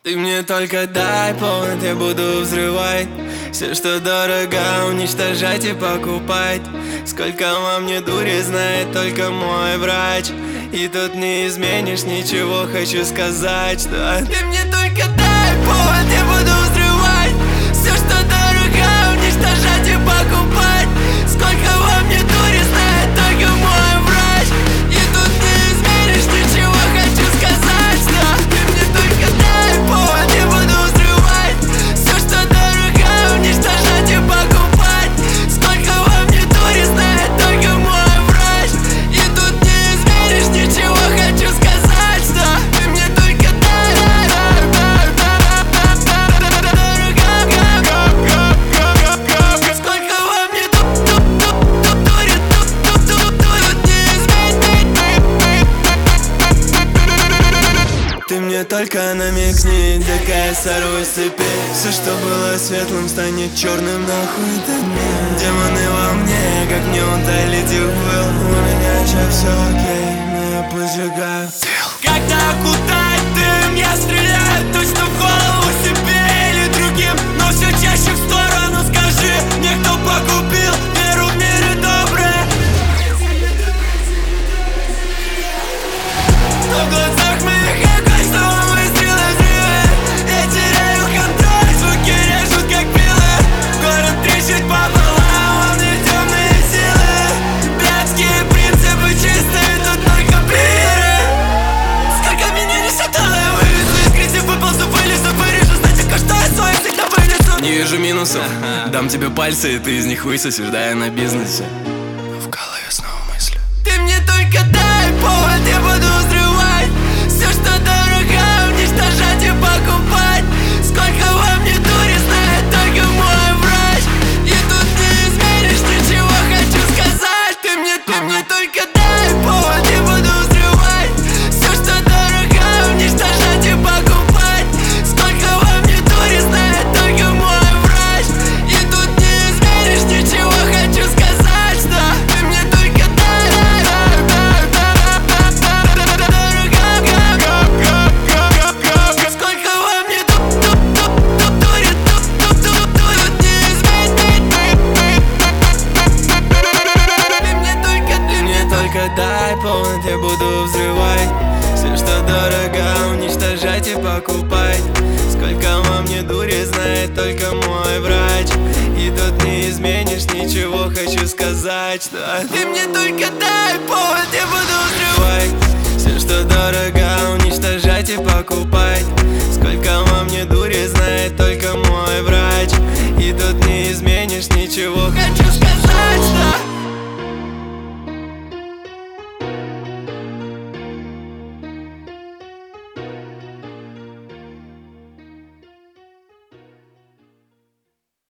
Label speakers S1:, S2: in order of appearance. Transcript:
S1: Ты мне только дай повод, я буду взрывать все, что дорого, уничтожать и покупать. Сколько во мне дури, знает только мой врач. И тут не изменишь ничего, хочу сказать, что ты мне только дай повод, я буду взрывать все, что дорого, уничтожать и покупать. Сколько во мне дури, знает только мой врач. И тут не изменишь ничего, хочу сказать, что ты мне только дай повод, я буду взрывать все, что дорого, уничтожать и покупать. Сколько во мне дури, знает только мой врач. И тут не изменишь ничего, хочу сказать, что ты мне только дай. Сколько во мне дури, не изменить. Ты мне только намекни, так я сорву с цепи. Все, что было светлым, станет черным, нахуй этот мир. Демоны во мне, как неон-то лети в пыл. У меня сейчас все окей, но я поджигаю. Когда кутает дым, я стреляю точно в голову себе или другим, но все чаще в сторону. Скажи мне, кто погубил веру в мире доброе. Но в глазах моих огонь снова выстрелы взрывы. Я теряю контроль, звуки режут как пилы. Город трещит пополам, во мне темные силы. Блядские принципы чистые, тут только пиры. Сколько меня не шатало, я вывезу из грязи, выползу, вылезу, вырежу. Знаете, что я свой всегда вынесу. Не вижу минусов, дам тебе пальцы, и ты из них высосешь, да, я на бизнесе. В голове снова мысли. Ты мне только дай повод, я буду взрывать все, что дорого, уничтожать и покупать. Сколько во мне дури, знает только мой врач. И тут не изменишь ничего, хочу сказать. Ты мне только дай повод, я буду взрывать все, что дорого, уничтожать и покупать. Сколько во мне дури, знает только мой врач. И тут не изменишь ничего, хочу сказать, что ты мне только дай. Сколько во мне дури, не изменить. Ты мне только дай повод, я буду взрывать все, что дорого, уничтожать и покупать. Сколько во мне дури, знает только мой врач. И тут не изменишь ничего, хочу сказать, что ты мне только дай повод, я буду взрывать все, что дорого, уничтожать и покупать.